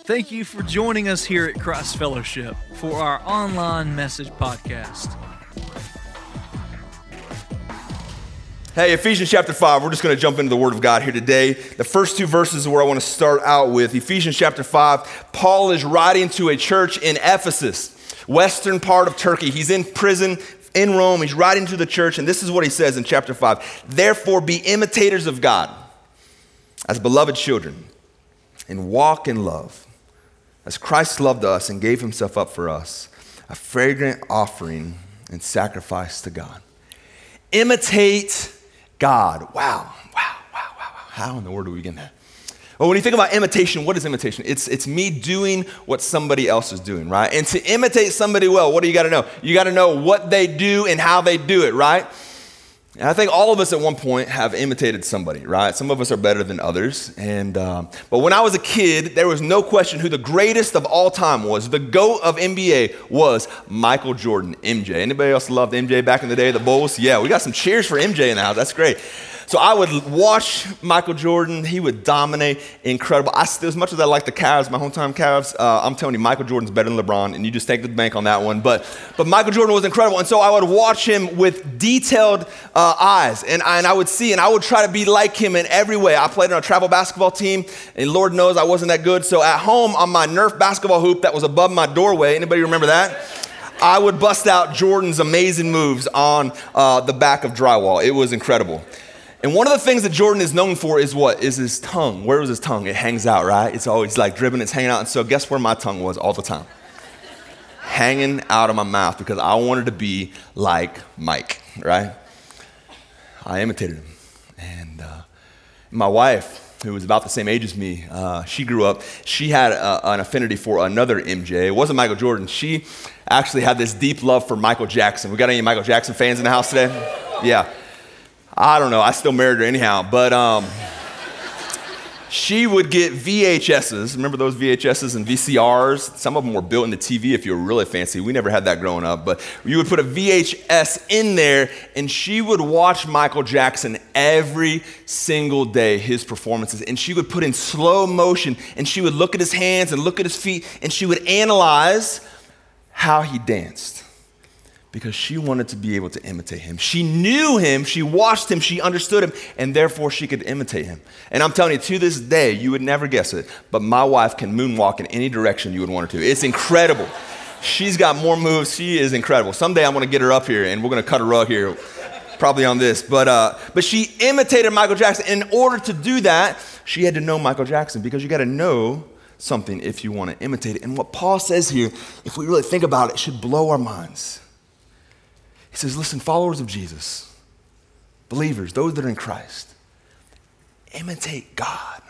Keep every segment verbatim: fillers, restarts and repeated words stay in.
Thank you for joining us here at Christ Fellowship for our online message podcast. Hey, Ephesians chapter five, we're just going to jump into the Word of God here today. The first two verses are where I want to start out with. Ephesians chapter five, Paul is writing to a church in Ephesus, western part of Turkey. He's in prison in Rome. He's writing to the church, and this is what he says in chapter five. Therefore, be imitators of God as beloved children, and walk in love, as Christ loved us and gave himself up for us, a fragrant offering and sacrifice to God. Imitate God. Wow, wow, wow, wow, wow. How in the world do we begin that? Well, when you think about imitation, what is imitation? It's it's me doing what somebody else is doing, right? And to imitate somebody well, what do you got to know? You got to know what they do and how they do it, right? And I think all of us at one point have imitated somebody, right? Some of us are better than others. And um, but when I was a kid, there was no question who the greatest of all time was. The GOAT of N B A was Michael Jordan, M J. Anybody else loved M J back in the day, the Bulls? Yeah, we got some cheers for M J in the house. That's great. So I would watch Michael Jordan. He would dominate, incredible. I, as much as I like the Cavs, my hometown Cavs, uh, I'm telling you, Michael Jordan's better than LeBron, and you just take the bank on that one. But but Michael Jordan was incredible, and so I would watch him with detailed uh, eyes, and I, and I would see, and I would try to be like him in every way. I played on a travel basketball team, and Lord knows I wasn't that good. So at home on my Nerf basketball hoop that was above my doorway, anybody remember that? I would bust out Jordan's amazing moves on uh, the back of drywall. It was incredible. And one of the things that Jordan is known for is what? Is his tongue. Where was his tongue? It hangs out, right? It's always like dribbling, it's hanging out. And so guess where my tongue was all the time? Hanging out of my mouth because I wanted to be like Mike, right? I imitated him. And uh, my wife, who was about the same age as me, uh, she grew up, she had a, an affinity for another M J. It wasn't Michael Jordan. She actually had this deep love for Michael Jackson. We got any Michael Jackson fans in the house today? Yeah. I don't know, I still married her anyhow, but um, she would get V H S's. Remember those V H S's and V C Rs? Some of them were built into T V if you were really fancy. We never had that growing up, but you would put a V H S in there, and she would watch Michael Jackson every single day, his performances, and she would put in slow motion, and she would look at his hands and look at his feet, and she would analyze how he danced, because she wanted to be able to imitate him. She knew him, she watched him, she understood him, and therefore she could imitate him. And I'm telling you, to this day, you would never guess it, but my wife can moonwalk in any direction you would want her to. It's incredible. She's got more moves. She is incredible. Someday I'm going to get her up here, and we're going to cut a rug here, probably on this. But uh, but she imitated Michael Jackson. In order to do that, she had to know Michael Jackson, because you got to know something if you want to imitate it. And what Paul says here, if we really think about it, it should blow our minds. He says, listen, followers of Jesus, believers, those that are in Christ, imitate God.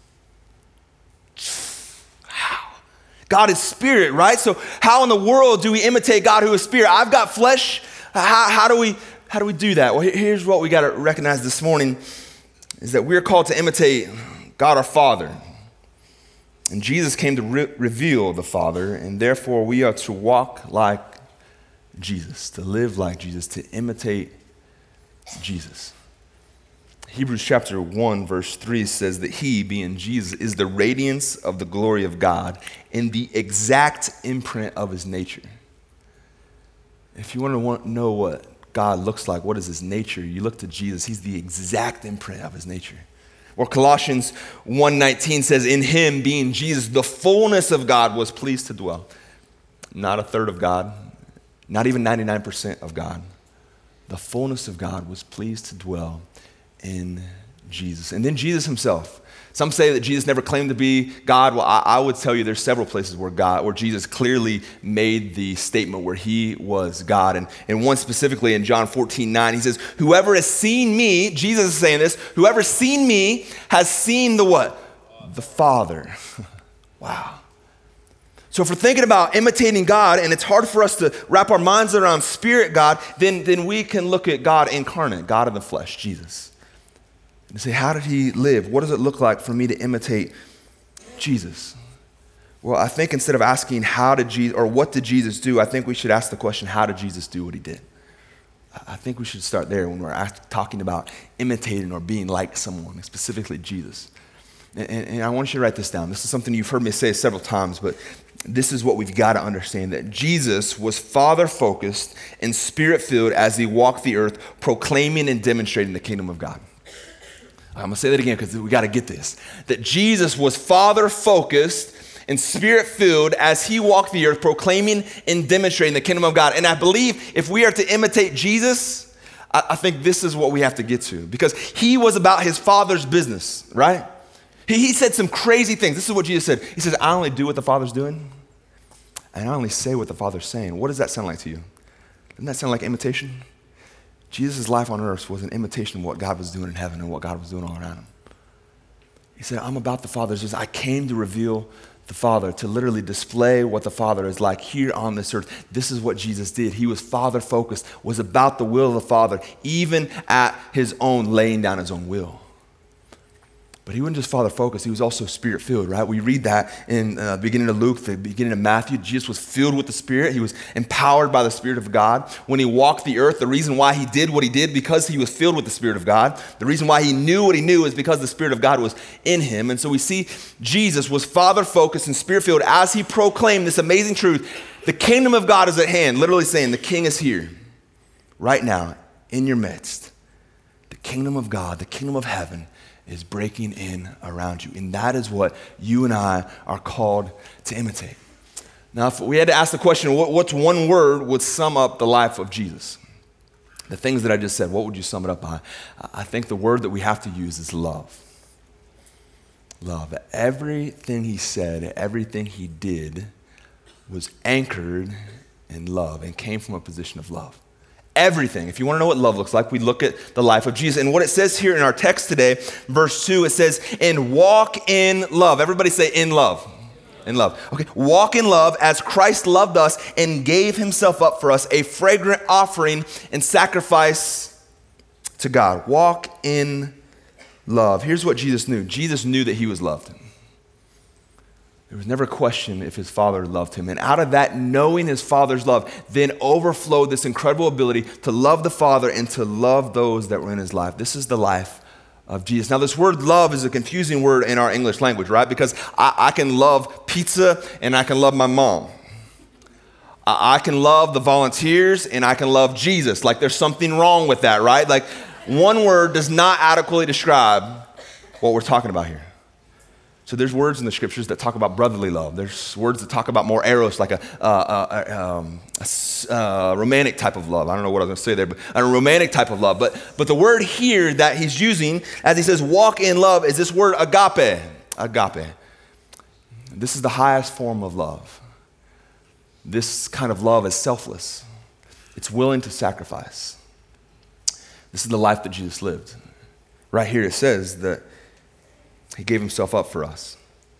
How? God is spirit, right? So how in the world do we imitate God who is spirit? I've got flesh. How, how do we how do we do that? Well, here's what we got to recognize this morning, is that we're called to imitate God our Father. And Jesus came to re- reveal the Father, and therefore we are to walk like Jesus, to live like Jesus, to imitate Jesus. Hebrews chapter one, verse three says that he, being Jesus, is the radiance of the glory of God and the exact imprint of his nature. If you want to want, know what God looks like, what is his nature, you look to Jesus. He's the exact imprint of his nature. Or Colossians one nineteen says, in him, being Jesus, the fullness of God was pleased to dwell. Not a third of God, not even ninety-nine percent of God. The fullness of God was pleased to dwell in Jesus. And then Jesus himself. Some say that Jesus never claimed to be God. Well, I, I would tell you there's several places where God, where Jesus clearly made the statement where he was God. And, and one specifically in John fourteen nine, he says, whoever has seen me, Jesus is saying this, whoever has seen me has seen the what? The Father. Wow. So if we're thinking about imitating God, and it's hard for us to wrap our minds around spirit God, then, then we can look at God incarnate, God in the flesh, Jesus. And say, how did he live? What does it look like for me to imitate Jesus? Well, I think instead of asking how did Jesus, or what did Jesus do, I think we should ask the question, how did Jesus do what he did? I think we should start there when we're asked, talking about imitating or being like someone, specifically Jesus. And, and, and I want you to write this down. This is something you've heard me say several times, but this is what we've got to understand, that Jesus was Father-focused and Spirit-filled as he walked the earth, proclaiming and demonstrating the kingdom of God. I'm going to say that again because we got to get this. That Jesus was Father-focused and Spirit-filled as he walked the earth, proclaiming and demonstrating the kingdom of God. And I believe if we are to imitate Jesus, I, I think this is what we have to get to, because he was about his Father's business, right? He, he said some crazy things. This is what Jesus said. He says, I only do what the Father's doing, and I only say what the Father's saying. What does that sound like to you? Doesn't that sound like imitation? Jesus' life on earth was an imitation of what God was doing in heaven and what God was doing all around him. He said, I'm about the Father's business. I came to reveal the Father, to literally display what the Father is like here on this earth. This is what Jesus did. He was Father-focused, was about the will of the Father, even at his own laying down his own will. But he wasn't just Father-focused, he was also Spirit-filled, right? We read that in the uh, beginning of Luke, the beginning of Matthew. Jesus was filled with the Spirit. He was empowered by the Spirit of God. When he walked the earth, the reason why he did what he did, because he was filled with the Spirit of God. The reason why he knew what he knew is because the Spirit of God was in him. And so we see Jesus was Father-focused and Spirit-filled as he proclaimed this amazing truth. The kingdom of God is at hand, literally saying the king is here, right now, in your midst. The kingdom of God, the kingdom of heaven, is breaking in around you. And that is what you and I are called to imitate. Now, if we had to ask the question, what, what's one word would sum up the life of Jesus? The things that I just said, what would you sum it up by? I think the word that we have to use is love. Love. Everything he said, everything he did was anchored in love and came from a position of love. Everything. If you want to know what love looks like, we look at the life of Jesus. And what it says here in our text today, verse two, it says, and walk in love. Everybody say in love. In love. Okay. Walk in love as Christ loved us and gave himself up for us, a fragrant offering and sacrifice to God. Walk in love. Here's what Jesus knew. Jesus knew that he was loved. There was never a question if his Father loved him. And out of that, knowing his Father's love, then overflowed this incredible ability to love the Father and to love those that were in his life. This is the life of Jesus. Now, this word love is a confusing word in our English language, right? Because I, I can love pizza and I can love my mom. I, I can love the volunteers and I can love Jesus. Like there's something wrong with that, right? Like one word does not adequately describe what we're talking about here. So there's words in the scriptures that talk about brotherly love. There's words that talk about more eros, like a, uh, uh, um, a uh, romantic type of love. I don't know what I was going to say there, but a romantic type of love. But, but the word here that he's using, as he says walk in love, is this word agape. Agape. This is the highest form of love. This kind of love is selfless. It's willing to sacrifice. This is the life that Jesus lived. Right here it says that he gave himself up for us.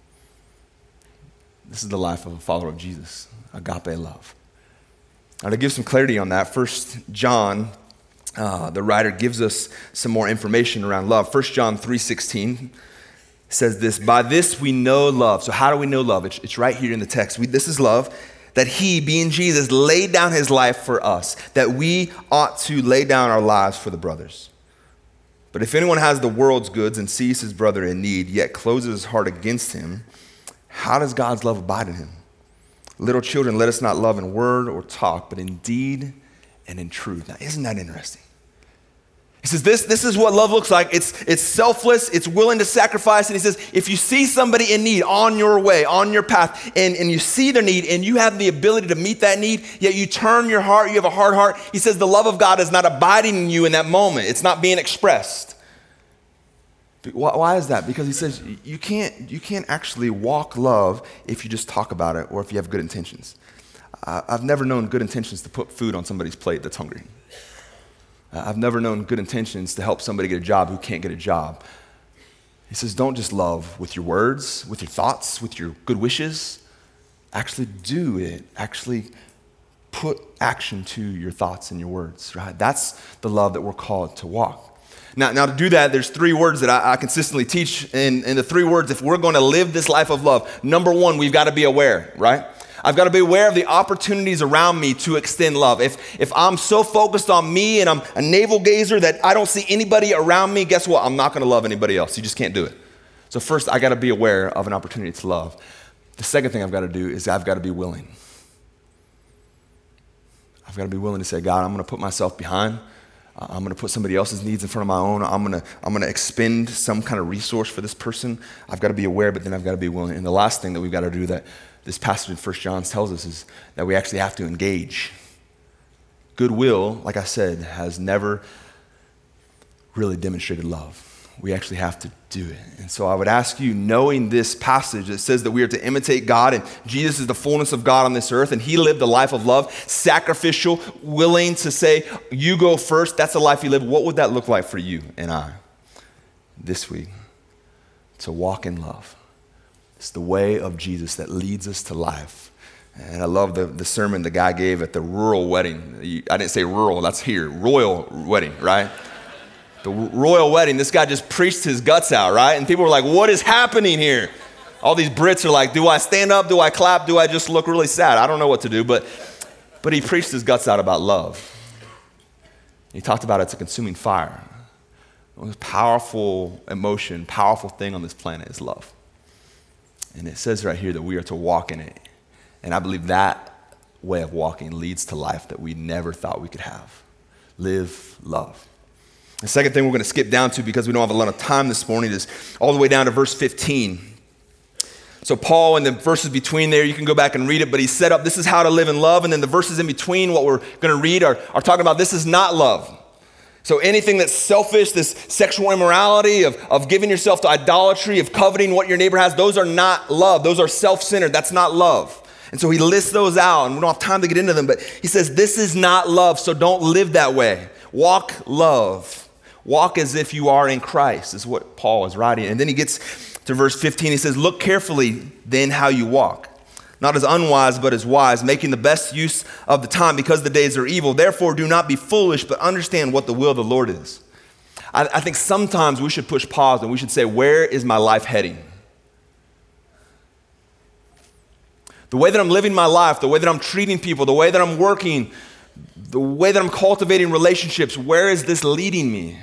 This is the life of a follower of Jesus, agape love. Now, to give some clarity on that, First John, uh, the writer gives us some more information around love. First John three sixteen says this, by this we know love. So how do we know love? It's, it's right here in the text. We, this is love, that he, being Jesus, laid down his life for us, that we ought to lay down our lives for the brothers. But if anyone has the world's goods and sees his brother in need, yet closes his heart against him, how does God's love abide in him? Little children, let us not love in word or talk, but in deed and in truth. Now, isn't that interesting? He says this, this is what love looks like. It's, it's selfless, it's willing to sacrifice. And he says, if you see somebody in need on your way, on your path, and, and you see their need and you have the ability to meet that need, yet you turn your heart, you have a hard heart, he says the love of God is not abiding in you in that moment. It's not being expressed. Why, why is that? Because he says you can't, you can't actually walk love if you just talk about it or if you have good intentions. Uh, I've never known good intentions to put food on somebody's plate that's hungry. I've never known good intentions to help somebody get a job who can't get a job. He says, don't just love with your words, with your thoughts, with your good wishes. Actually do it. Actually put action to your thoughts and your words, right? That's the love that we're called to walk. Now, now to do that, there's three words that I, I consistently teach. And, and the three words, if we're going to live this life of love, number one, we've got to be aware, right? I've got to be aware of the opportunities around me to extend love. If if I'm so focused on me and I'm a navel gazer that I don't see anybody around me, guess what? I'm not going to love anybody else. You just can't do it. So first, I got to be aware of an opportunity to love. The second thing I've got to do is I've got to be willing. I've got to be willing to say, God, I'm going to put myself behind. Uh, I'm going to put somebody else's needs in front of my own. I'm going to I'm going to expend some kind of resource for this person. I've got to be aware, but then I've got to be willing. And the last thing that we've got to do that this passage in First John tells us is that we actually have to engage. Goodwill, like I said, has never really demonstrated love. We actually have to do it. And so I would ask you, knowing this passage that says that we are to imitate God and Jesus is the fullness of God on this earth and he lived a life of love, sacrificial, willing to say, you go first, that's the life he lived. What would that look like for you and I this week? To walk in love. It's the way of Jesus that leads us to life. And I love the, the sermon the guy gave at the rural wedding. I didn't say rural, that's here. Royal wedding, right? The royal wedding, this guy just preached his guts out, right? And people were like, what is happening here? All these Brits are like, do I stand up? Do I clap? Do I just look really sad? I don't know what to do, but but he preached his guts out about love. He talked about it's a consuming fire. The most powerful emotion, powerful thing on this planet is love. And it says right here that we are to walk in it. And I believe that way of walking leads to life that we never thought we could have. Live love. The second thing we're going to skip down to because we don't have a lot of time this morning is all the way down to verse fifteen. So Paul, in the verses between there, you can go back and read it, but he set up, this is how to live in love. And then the verses in between, what we're going to read are, are talking about this is not love. So anything that's selfish, this sexual immorality, of, of giving yourself to idolatry, of coveting what your neighbor has, those are not love. Those are self-centered. That's not love. And so he lists those out, and we don't have time to get into them, but he says, this is not love, so don't live that way. Walk love. Walk as if you are in Christ, is what Paul is writing. And then he gets to verse fifteen. He says, look carefully then how you walk, not as unwise, but as wise, making the best use of the time because the days are evil. Therefore, do not be foolish, but understand what the will of the Lord is. I, I think sometimes we should push pause and we should say, where is my life heading? The way that I'm living my life, the way that I'm treating people, the way that I'm working, the way that I'm cultivating relationships, where is this leading me?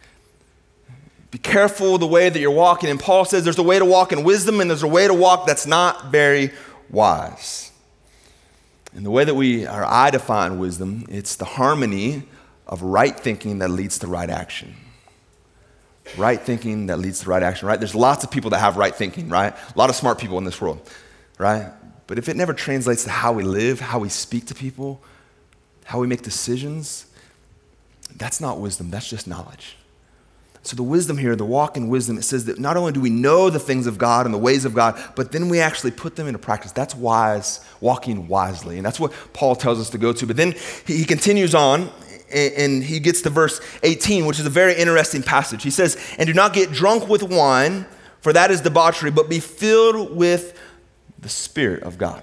Be careful the way that you're walking. And Paul says there's a way to walk in wisdom and there's a way to walk that's not very wise. And the way that we, or I define wisdom, it's the harmony of right thinking that leads to right action. Right thinking that leads to right action, right? There's lots of people that have right thinking, right? A lot of smart people in this world, right? But if it never translates to how we live, how we speak to people, how we make decisions, that's not wisdom, that's just knowledge. So the wisdom here, the walk in wisdom, it says that not only do we know the things of God and the ways of God, but then we actually put them into practice. That's wise, walking wisely. And that's what Paul tells us to go to. But then he continues on and he gets to verse eighteen, which is a very interesting passage. He says, and do not get drunk with wine, for that is debauchery, but be filled with the Spirit of God.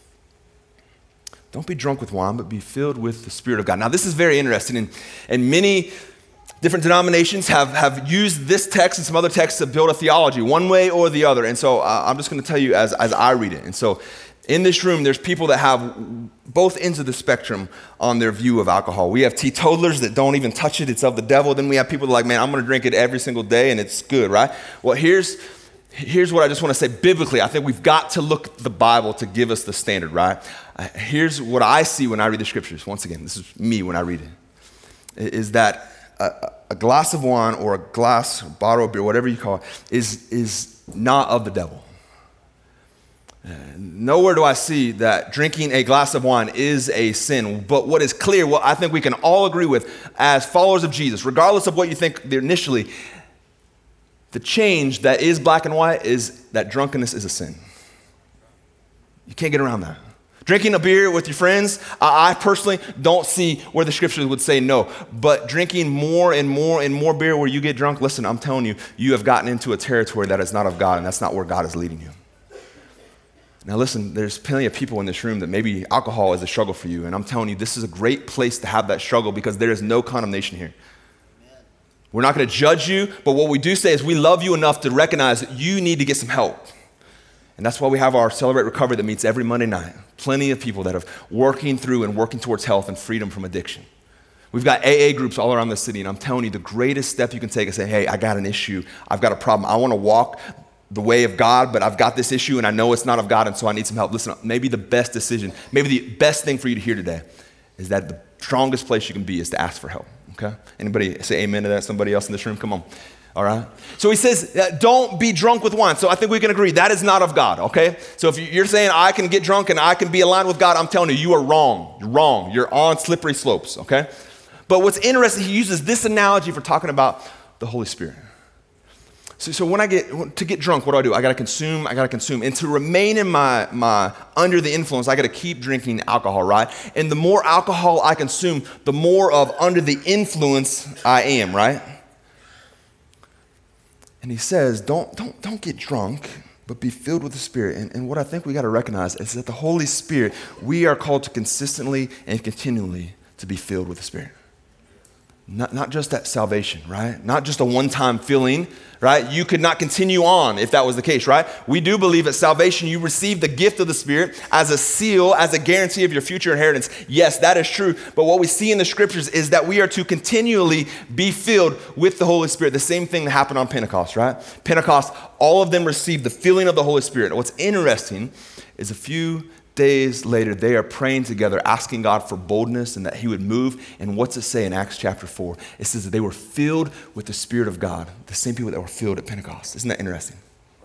Don't be drunk with wine, but be filled with the Spirit of God. Now, this is very interesting, and, and many different denominations have, have used this text and some other texts to build a theology, one way or the other. And so uh, I'm just going to tell you as, as I read it. And so in this room, there's people that have both ends of the spectrum on their view of alcohol. We have teetotalers that don't even touch it. It's of the devil. Then we have people that are like, man, I'm going to drink it every single day, and it's good, right? Well, here's... Here's what I just want to say biblically. I think we've got to look at the Bible to give us the standard, right? Uh, here's what I see when I read the scriptures. Once again, this is me when I read it. Is that a, a glass of wine or a glass, or bottle of beer, whatever you call it, is, is not of the devil. Uh, nowhere do I see that drinking a glass of wine is a sin. But what is clear, what I think we can all agree with as followers of Jesus, regardless of what you think initially, the change that is black and white is that drunkenness is a sin. You can't get around that. Drinking a beer with your friends, I personally don't see where the scriptures would say no. But drinking more and more and more beer where you get drunk, listen, I'm telling you, you have gotten into a territory that is not of God, and that's not where God is leading you. Now listen, there's plenty of people in this room that maybe alcohol is a struggle for you, and I'm telling you, this is a great place to have that struggle because there is no condemnation here. We're not going to judge you, but what we do say is we love you enough to recognize that you need to get some help. And that's why we have our Celebrate Recovery that meets every Monday night. Plenty of people that are working through and working towards health and freedom from addiction. We've got A A groups all around the city, and I'm telling you, the greatest step you can take is say, hey, I got an issue. I've got a problem. I want to walk the way of God, but I've got this issue and I know it's not of God, and so I need some help. Listen, maybe the best decision, maybe the best thing for you to hear today is that the strongest place you can be is to ask for help, okay? Anybody say amen to that? Somebody else in this room? Come on. All right. So he says, uh, don't be drunk with wine. So I think we can agree that is not of God, okay? So if you're saying I can get drunk and I can be aligned with God, I'm telling you, you are wrong. You're wrong. You're on slippery slopes, okay? But what's interesting, he uses this analogy for talking about the Holy Spirit. So, so when I get, to get drunk, what do I do? I got to consume, I got to consume. And to remain in my, my, under the influence, I got to keep drinking alcohol, right? And the more alcohol I consume, the more of under the influence I am, right? And he says, don't, don't, don't get drunk, but be filled with the Spirit. And, and what I think we got to recognize is that the Holy Spirit, we are called to consistently and continually to be filled with the Spirit. Not, not just at salvation, right? Not just a one-time filling, right? You could not continue on if that was the case, right? We do believe at salvation you receive the gift of the Spirit as a seal, as a guarantee of your future inheritance. Yes, that is true. But what we see in the scriptures is that we are to continually be filled with the Holy Spirit. The same thing that happened on Pentecost, right? Pentecost, all of them received the filling of the Holy Spirit. And what's interesting is a few days later, they are praying together, asking God for boldness and that he would move. And what's it say in Acts chapter four? It says that they were filled with the Spirit of God, the same people that were filled at Pentecost. Isn't that interesting?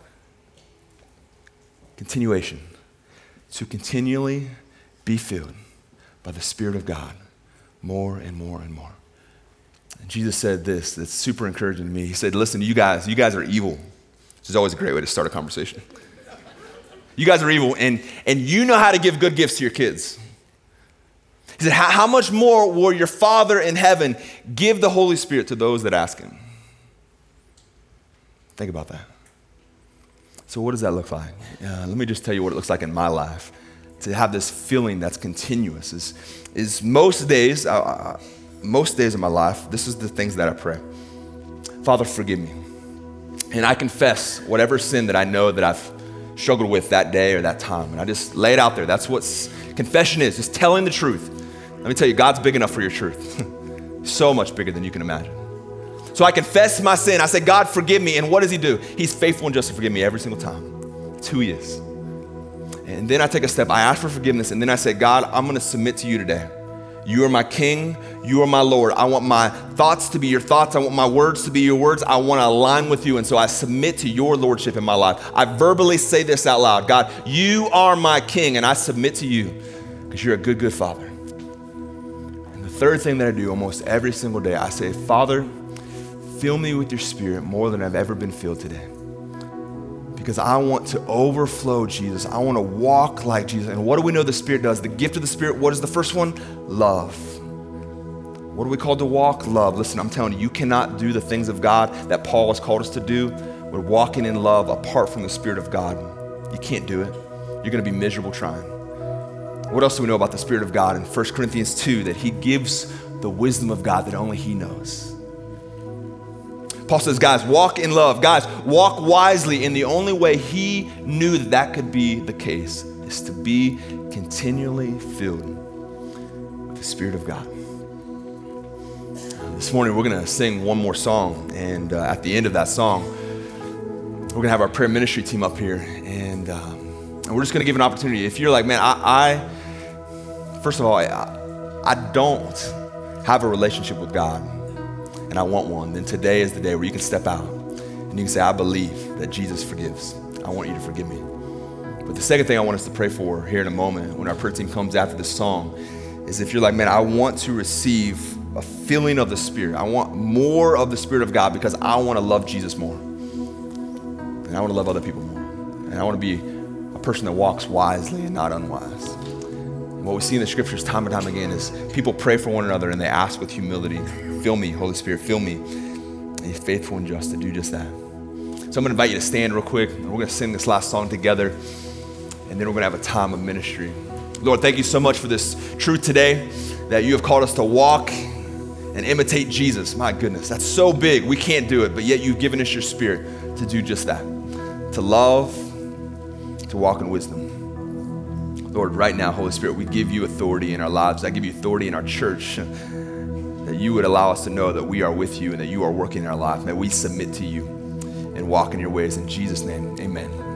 Continuation. To continually be filled by the Spirit of God more and more and more. And Jesus said this, that's super encouraging to me. He said, listen, you guys, you guys are evil. Which is always a great way to start a conversation. You guys are evil, and, and you know how to give good gifts to your kids. He said, how, how much more will your Father in heaven give the Holy Spirit to those that ask him? Think about that. So what does that look like? Uh, let me just tell you what it looks like in my life. To have this feeling that's continuous is, is most days, uh, most days of my life, this is the things that I pray. Father, forgive me. And I confess whatever sin that I know that I've struggled with that day or that time. And I just lay it out there. That's what confession is, just telling the truth. Let me tell you, God's big enough for your truth. So much bigger than you can imagine. So I confess my sin. I say, God, forgive me. And what does he do? He's faithful and just to forgive me every single time. It's who he is. And then I take a step. I ask for forgiveness. And then I say, God, I'm going to submit to you today. You are my King. You are my Lord. I want my thoughts to be your thoughts. I want my words to be your words. I want to align with you. And so I submit to your lordship in my life. I verbally say this out loud. God, you are my King, and I submit to you because you're a good, good Father. And the third thing that I do almost every single day, I say, Father, fill me with your Spirit more than I've ever been filled today. Because I want to overflow Jesus. I want to walk like Jesus. And what do we know the Spirit does? The gift of the Spirit, what is the first one? Love. What are we called to walk? Love. Listen, I'm telling you, you cannot do the things of God that Paul has called us to do. We're walking in love apart from the Spirit of God. You can't do it. You're going to be miserable trying. What else do we know about the Spirit of God? In First Corinthians two, that he gives the wisdom of God that only he knows. Paul says, guys, walk in love. Guys, walk wisely. And the only way he knew that that could be the case is to be continually filled with the Spirit of God. This morning, we're going to sing one more song. And uh, at the end of that song, we're going to have our prayer ministry team up here. And, um, and we're just going to give an opportunity. If you're like, man, I, I first of all, I, I don't have a relationship with God, and I want one, then today is the day where you can step out and you can say, I believe that Jesus forgives. I want you to forgive me. But the second thing I want us to pray for here in a moment when our prayer team comes after this song is if you're like, man, I want to receive a filling of the Spirit. I want more of the Spirit of God because I want to love Jesus more. And I want to love other people more. And I want to be a person that walks wisely and not unwise. And what we see in the scriptures time and time again is people pray for one another and they ask with humility, fill me, Holy Spirit, fill me. And he's faithful and just to do just that. So I'm going to invite you to stand real quick. And we're going to sing this last song together. And then we're going to have a time of ministry. Lord, thank you so much for this truth today that you have called us to walk and imitate Jesus. My goodness, that's so big. We can't do it, but yet you've given us your Spirit to do just that. To love, to walk in wisdom. Lord, right now, Holy Spirit, we give you authority in our lives. I give you authority in our church. That you would allow us to know that we are with you and that you are working in our life, that we submit to you. and walk in your ways. In Jesus' name, amen.